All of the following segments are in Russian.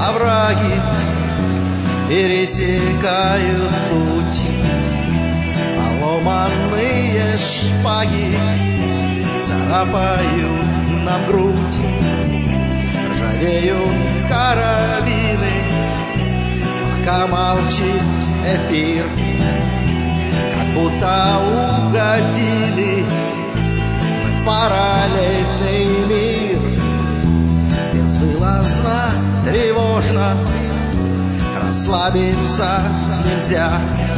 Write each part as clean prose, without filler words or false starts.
овраги пересекают путь, а ломаные шпаги царапают нам грудь, ржавеют карабины, пока молчит эфир, как будто угодили мы в параллельный мир. Безвылазно, тревожно, расслабиться нельзя.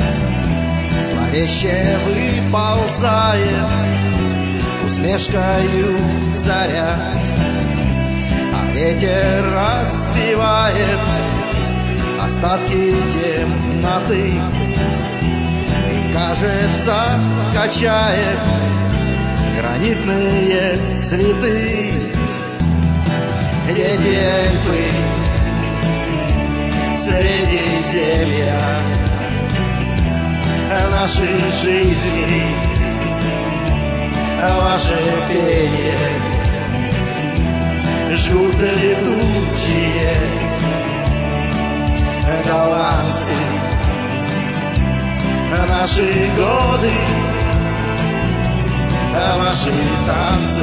Зловеще выползает усмешкою заря, а ветер развивает остатки темноты и, кажется, качает гранитные цветы. Дети эльфы Средиземья нашей жизни, ваше пение жгут летучие голландцы. Наши годы, ваши танцы.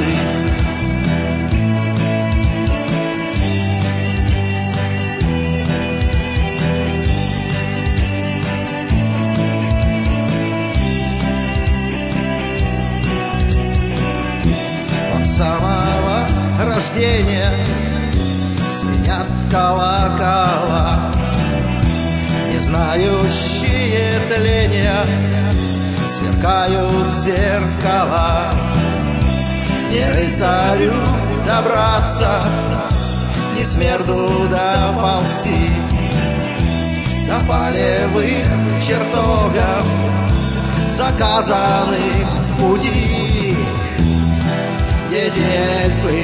С самого рождения звенят колокола, не знающие тления сверкают зеркала. Не рыцарю добраться, ни смерду доползти до полевых чертогов заказанных пути. Дети эльфы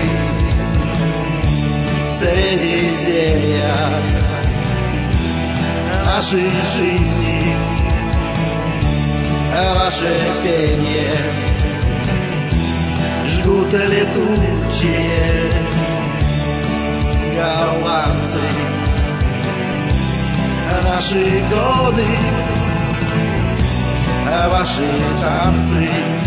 Средиземья нашей жизни, ваше пение жгут летучие голландцы. Наши годы, ваши танцы.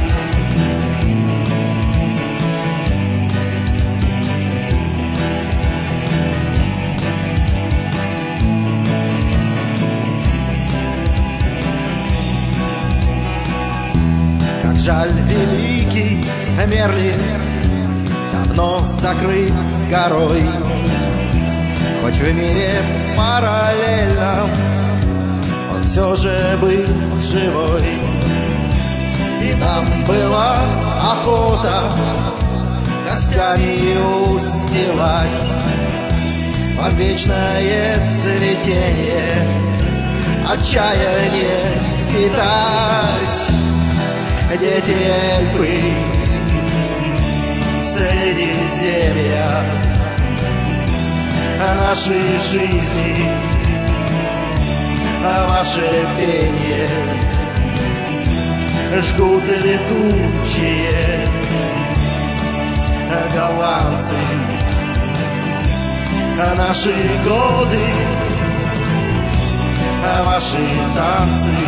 Жаль, великий Мерлин давно закрыт горой, хоть в мире параллельном он все же был живой. И там была охота костями устилать вам вечное цветение, отчаяние питать. Дети эльфы Средиземья нашей жизни, ваше пение жгут летучие голландцы. Наши годы, ваши танцы.